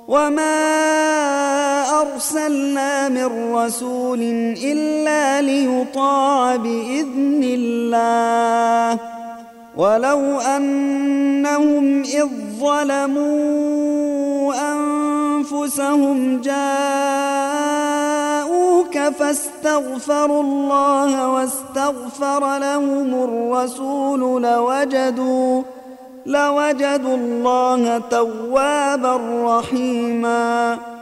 وما أرسلنا من رسول إلا ليطاع بإذن الله ولو أنهم إذ ظلموا أنفسهم جاءوك فاستغفروا الله واستغفر لهم الرسول لوجدوا الله توابا رحيما